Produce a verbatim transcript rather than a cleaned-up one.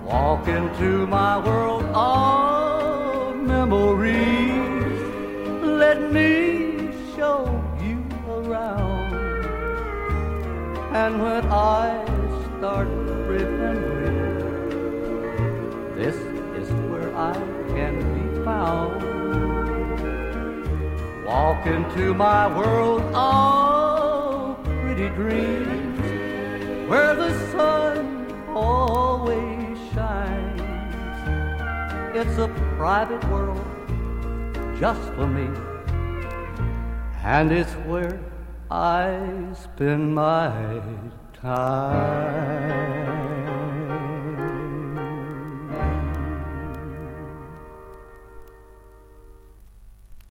Walk into my world of memories. Let me show you around. And when I start remembering, this is where I can be found. Walk into my world of pretty dreams, where the sun always shines. It's a private world just for me, and it's where I spend my time.